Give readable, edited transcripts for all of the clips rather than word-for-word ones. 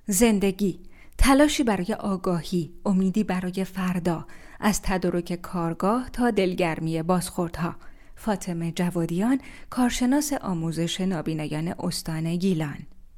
زندگی، تلاشی برای آگاهی، امیدی برای فردا، از تدارک کارگاه تا دلگرمی بازخوردها. فاطمه جوادیان، کارشناس آموزش نابینایان استان گیلان.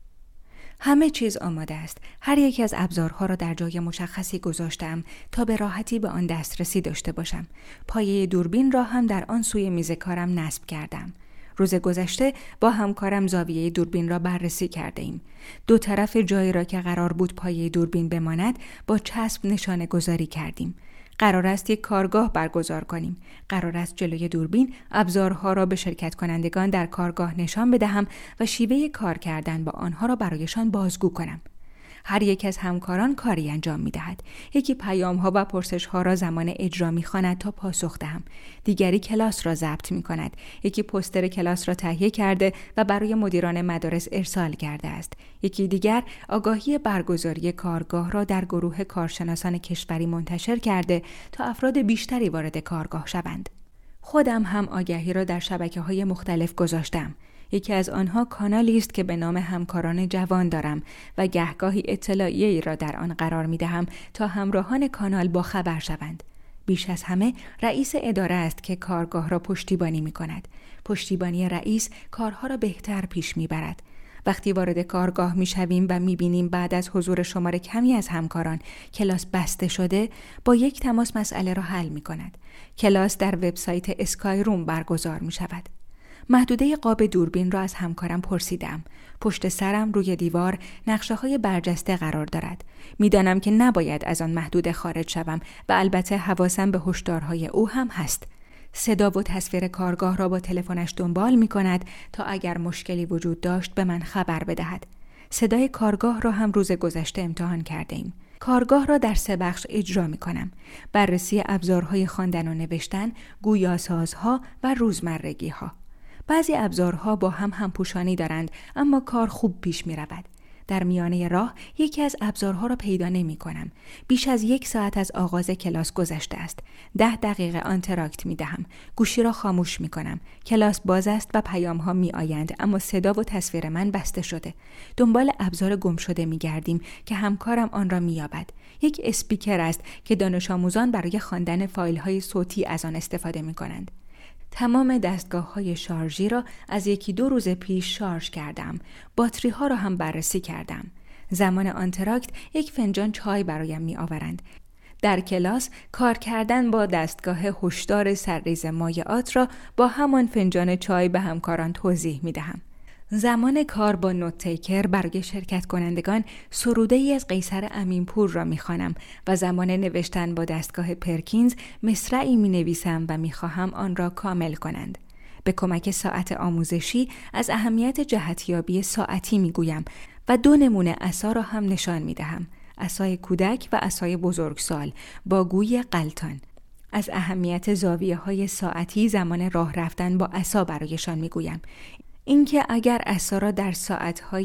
همه چیز آماده است. هر یک از ابزارها را در جای مشخصی گذاشتم تا به راحتی به آن دسترسی داشته باشم. پایه دوربین را هم در آن سوی میز کارم نصب کردم. روز گذشته با همکارم زاویه دوربین را بررسی کرده ایم. دو طرف جایی را که قرار بود پایه دوربین بماند با چسب نشانه گذاری کردیم. قرار است یک کارگاه برگزار کنیم. قرار است جلوی دوربین ابزارها را به شرکت کنندگان در کارگاه نشان بدهم و شیوه کار کردن با آنها را برایشان بازگو کنم. هر یک از همکاران کاری انجام می‌دهد. یکی پیام‌ها و پرسش‌ها را زمان اجرا می‌خواند تا پاسخ دهم. دیگری کلاس را ضبط می‌کند. یکی پوستر کلاس را تهیه کرده و برای مدیران مدارس ارسال کرده است. یکی دیگر آگاهی برگزاری کارگاه را در گروه کارشناسان کشوری منتشر کرده تا افراد بیشتری وارد کارگاه شوند. خودم هم آگهی را در شبکه‌های مختلف گذاشتم. یکی از آنها کانالی است که به نام همکاران جوان دارم و گهگاهی اطلاعیه‌ای را در آن قرار می‌دهم تا همراهان کانال با خبر شوند. بیش از همه رئیس اداره است که کارگاه را پشتیبانی می‌کند. پشتیبانی رئیس کارها را بهتر پیش می‌برد. وقتی وارد کارگاه می‌شویم و می‌بینیم بعد از حضور شمار کمی از همکاران کلاس بسته شده، با یک تماس مسئله را حل می‌کند. کلاس در وبسایت اسکای روم برگزار می‌شود. محدوده قاب دوربین را از همکارم پرسیدم. پشت سرم روی دیوار نقشه‌های برجسته قرار دارد. می‌دانم که نباید از آن محدوده خارج شوم و البته حواسم به هشدارهای او هم هست. صدا و تصویر کارگاه را با تلفنش دنبال می‌کند تا اگر مشکلی وجود داشت به من خبر بدهد. صدای کارگاه را هم روز گذشته امتحان کردیم. کارگاه را در 3 بخش اجرا می‌کنم. بررسی ابزارهای خواندن و نوشتن، گویاسازها و روزمرگی‌ها. بعضی ابزارها با هم همپوشانی دارند اما کار خوب پیش می رود. در میانه راه یکی از ابزارها را پیدا نمی کنم. بیش از 1 ساعت از آغاز کلاس گذشته است. 10 دقیقه آنتراکت می دهم. گوشی را خاموش می کنم. کلاس باز است و پیام ها می آیند اما صدا و تصویر من بسته شده. دنبال ابزار گم شده می گردیم که همکارم آن را می یابد. یک اسپیکر است که دانش آموزان برای خواندن فایل های صوتی از آن استفاده می کنند. تمام دستگاه‌های شارژی را از 1-2 روز پیش شارژ کردم. باتری‌ها را هم بررسی کردم. زمان آنتراکت 1 فنجان چای برایم می‌آورند. در کلاس کار کردن با دستگاه هشدار سرریز مایعات را با همان فنجان چای به همکاران توضیح می‌دهم. زمان کار با نوت تیکر برای شرکت کنندگان سروده‌ای از قیصر امینپور را می‌خوانم و زمان نوشتن با دستگاه پرکینز مصرعی می‌نویسم و می‌خواهم آن را کامل کنند. به کمک ساعت آموزشی از اهمیت جهتیابی ساعتی می‌گویم و 2 نمونه عصا را هم نشان می‌دهم. عصای کودک و عصای بزرگسال با گوی غلطان. از اهمیت زاویه‌های ساعتی زمان راه رفتن با عصا برایشان می‌گویم. اینکه اگر عصا را در ساعت‌های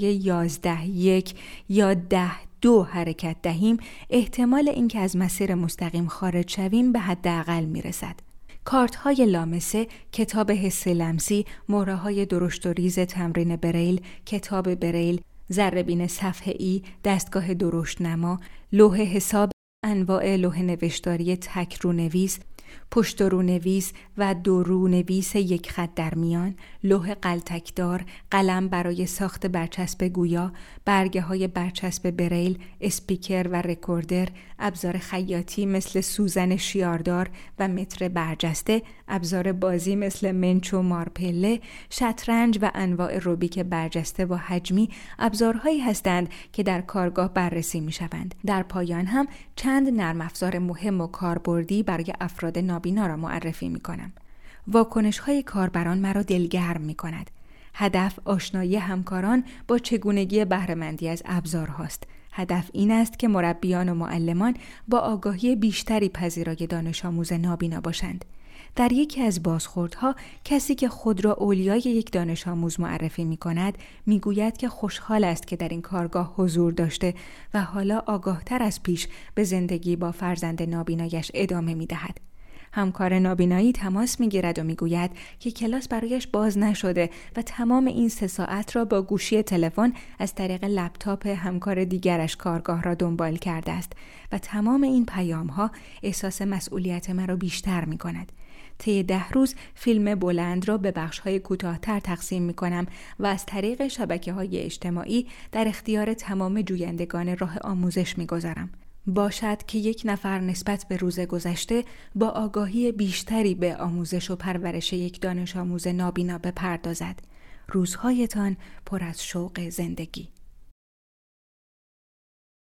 11:01 یا 10:02 حرکت دهیم، احتمال اینکه از مسیر مستقیم خارج شویم به حداقل میرسد. کارت‌های لامسه، کتاب حس لمسی، مهره‌های درشت و ریز تمرین بریل، کتاب بریل، ذره‌بین صفحه‌ای، دستگاه درشت نما، لوح حساب، انواع لوح نوشتاری تک رونویس، پشت رونویس و 2 رونویس 1 خط در میان، لوح غلطکدار، قلم برای ساخت برچسب گویا، برگه های برچسب بریل، اسپیکر و رکوردر، ابزار خیاطی مثل سوزن شیاردار و متر برجسته، ابزار بازی مثل منچ و مارپله، شطرنج و انواع روبیک برجسته و حجمی ابزارهایی هستند که در کارگاه بررسی می شوند. در پایان هم چند نرم افزار مهم و کاربردی برای افراد نابینا را معرفی می کنم. واکنش های کاربران مرا دلگرم می کند. هدف آشنایی همکاران با چگونگی بهره‌مندی از ابزارهاست. هدف این است که مربیان و معلمان با آگاهی بیشتری پذیرای دانش آموز نابینا باشند. در یکی از بازخوردها کسی که خود را اولیای یک دانش آموز معرفی می کند می گوید که خوشحال است که در این کارگاه حضور داشته و حالا آگاهتر از پیش به زندگی با فرزند نابینایش ادامه می دهد. همکار نابینایی تماس میگیرد و میگوید که کلاس برایش باز نشده و تمام این 3 ساعت را با گوشی تلفن از طریق لپتاپ همکار دیگرش کارگاه را دنبال کرده است و تمام این پیام‌ها احساس مسئولیت مرا بیشتر می‌کند. طی 10 روز فیلم بلند را به بخش‌های کوتاه‌تر تقسیم می‌کنم و از طریق شبکه‌های اجتماعی در اختیار تمام جویندگان راه آموزش می‌گذارم. باشد که یک نفر نسبت به روز گذشته با آگاهی بیشتری به آموزش و پرورش یک دانش آموز نابینا بپردازد. روزهایتان پر از شوق زندگی.